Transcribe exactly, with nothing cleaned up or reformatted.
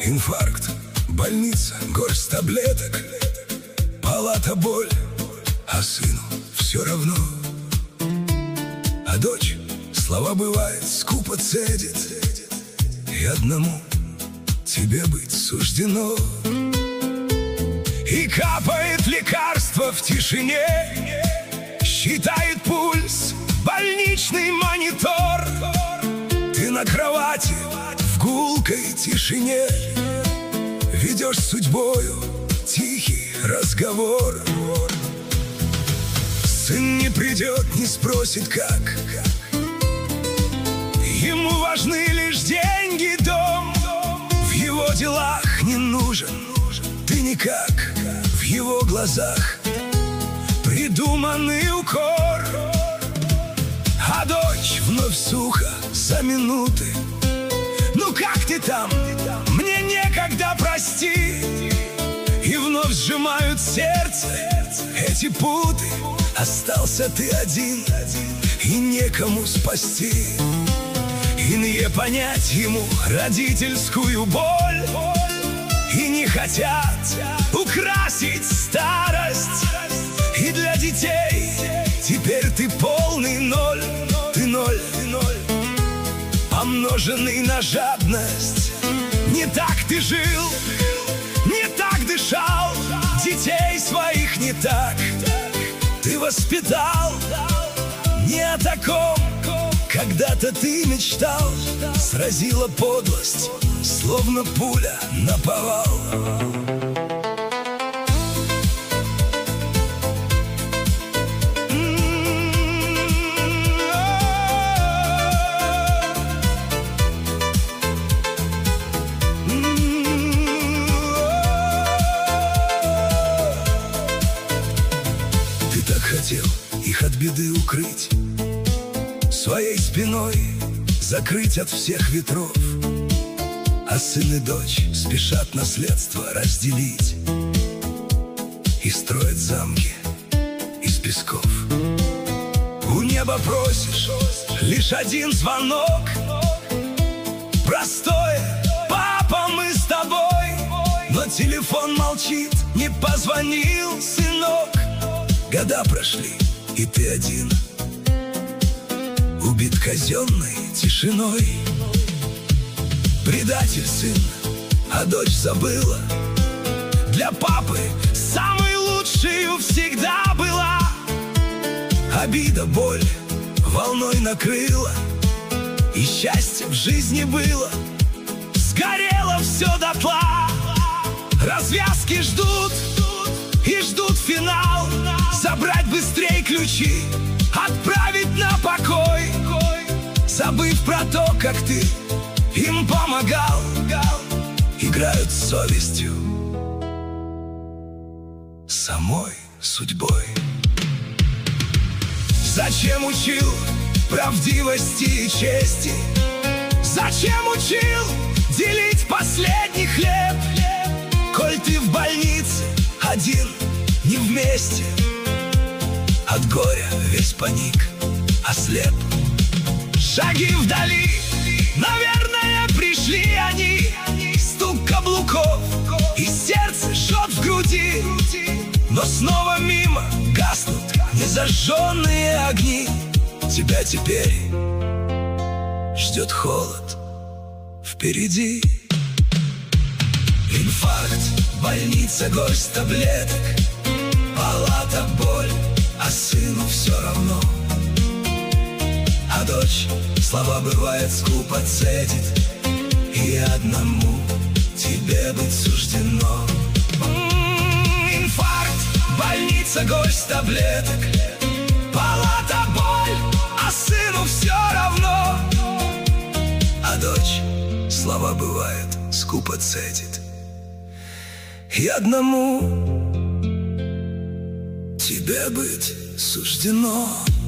Инфаркт, больница, горсть таблеток, палата, боль, а сыну все равно. А дочь, слова бывает, скупо цедит, и одному тебе быть суждено. И капает лекарство в тишине, считает пульс больничный монитор. Ты на кровати в гулкой тишине ведешь с судьбою тихий разговор. Сын не придет, не спросит как. Ему важны лишь деньги, дом. В его делах не нужен ты никак. В его глазах придуманный укор. А дочь вновь сухо за минуты: ну как ты там? Мне некогда, прости. И вновь сжимают сердце эти путы. Остался ты один, и некому спасти. И не понять ему родительскую боль. И не хотят украсить старость. И для детей теперь ты полный ноль. Ты ноль, ты ноль, помноженный на жадность. Не так ты жил, не так дышал. Детей своих не так ты воспитал. Не о таком когда-то ты мечтал. Сразила подлость, словно пуля наповал. Хотел их от беды укрыть, своей спиной закрыть от всех ветров. А сын и дочь спешат наследство разделить и строят замки из песков. У неба просишь лишь один звонок, простое: папа, мы с тобой. Но телефон молчит, не позвонил сынок. Года прошли, и ты один, убит казенной тишиной. Предатель сын, а дочь забыла. Для папы самой лучшей всегда была. Обида, боль волной накрыла, и счастье в жизни было. Сгорело все дотла. Развязки ждут и ждут финал. Забрать быстрей ключи, отправить на покой, забыв про то, как ты им помогал. Играют с совестью, самой судьбой. Зачем учил правдивости и чести? Зачем учил делить последний хлеб? Коль ты в больнице один, не вместе, от горя весь паник, ослеп. Шаги вдали, наверное, пришли они. Стук каблуков, и сердце жжет в груди. Но снова мимо гаснут незажженные огни. Тебя теперь ждет холод впереди. Инфаркт, больница, горсть таблеток, палата, боль, а сыну все равно. А дочь слова бывает скупо цедит, и одному тебе быть суждено. М-м, инфаркт, больница, горсть таблеток, палата, боль, а сыну все равно. А дочь слова бывает скупо цедит, и одному тебе быть суждено.